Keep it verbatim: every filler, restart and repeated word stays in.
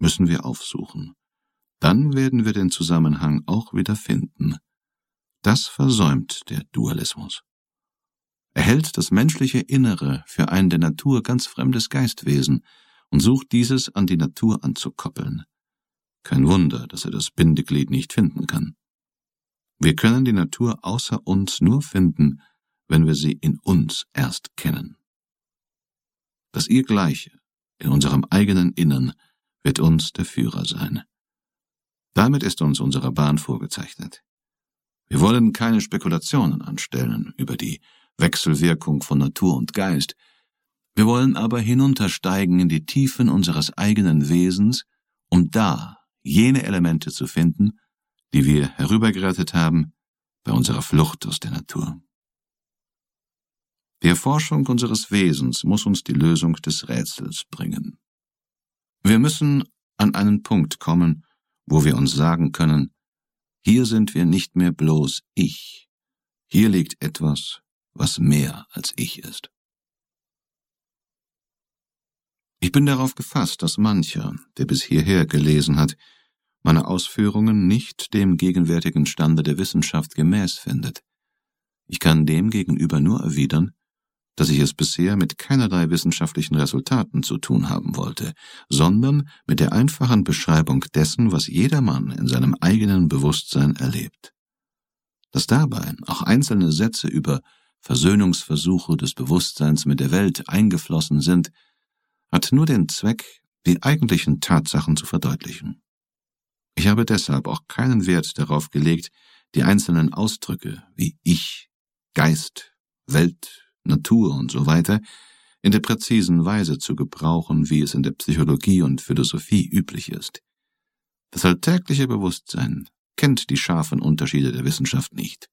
müssen wir aufsuchen. Dann werden wir den Zusammenhang auch wieder finden. Das versäumt der Dualismus. Er hält das menschliche Innere für ein der Natur ganz fremdes Geistwesen und sucht dieses an die Natur anzukoppeln. Kein Wunder, dass er das Bindeglied nicht finden kann. Wir können die Natur außer uns nur finden, wenn wir sie in uns erst kennen. Das Ihrsgleiche in unserem eigenen Innern wird uns der Führer sein. Damit ist uns unsere Bahn vorgezeichnet. Wir wollen keine Spekulationen anstellen über die Wechselwirkung von Natur und Geist. Wir wollen aber hinuntersteigen in die Tiefen unseres eigenen Wesens, um da jene Elemente zu finden, die wir herübergerettet haben bei unserer Flucht aus der Natur. Die Erforschung unseres Wesens muss uns die Lösung des Rätsels bringen. Wir müssen an einen Punkt kommen, wo wir uns sagen können, hier sind wir nicht mehr bloß ich, hier liegt etwas, was mehr als ich ist. Ich bin darauf gefasst, dass mancher, der bis hierher gelesen hat, meine Ausführungen nicht dem gegenwärtigen Stande der Wissenschaft gemäß findet. Ich kann dem gegenüber nur erwidern, dass ich es bisher mit keinerlei wissenschaftlichen Resultaten zu tun haben wollte, sondern mit der einfachen Beschreibung dessen, was jedermann in seinem eigenen Bewusstsein erlebt. Dass dabei auch einzelne Sätze über Versöhnungsversuche des Bewusstseins mit der Welt eingeflossen sind, hat nur den Zweck, die eigentlichen Tatsachen zu verdeutlichen. Ich habe deshalb auch keinen Wert darauf gelegt, die einzelnen Ausdrücke wie Ich, Geist, Welt, Natur und so weiter in der präzisen Weise zu gebrauchen, wie es in der Psychologie und Philosophie üblich ist. Das alltägliche Bewusstsein kennt die scharfen Unterschiede der Wissenschaft nicht.